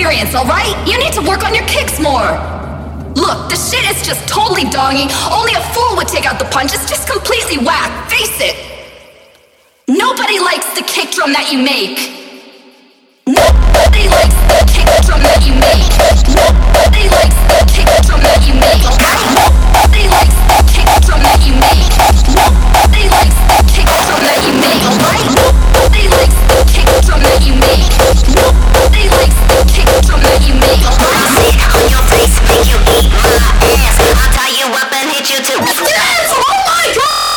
experience, alright? You need to work on your kicks more. Look, the shit is just totally dongy. Only a fool would take out the punch. It's just completely whack. Face it. Nobody likes the kick drum that you make. Nobody likes the kick drum that you make. Nobody likes the kick drum that you make. Nobody likes the kick drum that you make. Nobody likes the kick drum that you make. Alright? Nobody likes the kick drum that you make. Nobody likes the kick drum that you make. Alright? Sit on your face, make you eat my ass. I'll tie you up and hit you too. Yes! Oh my God!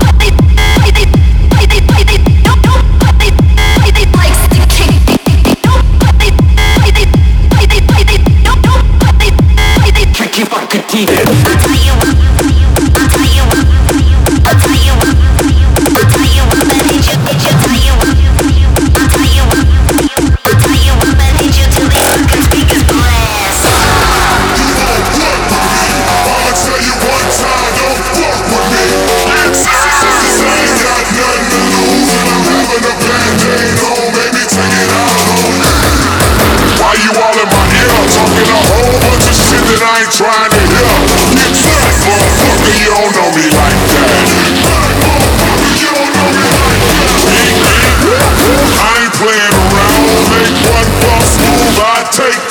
Keep on continuing. I'll tie you up. I'll tie you up. I'll tie you up. I'll tie you up and hit you. Tie you up. I'll tie you up. I'll tie you up and hit you till the fucking speakers blast. I'ma tell you one time, don't fuck with me. I ain't got nothing to lose, and I'm having a bad day. Don't make me take it out on you. Why you all in my ear talking a whole bunch of shit that I ain't trying to hear? Get back, motherfucker, you don't know me like that. Back, motherfucker, you don't know me like that. I ain't playing around. Make one false move, I take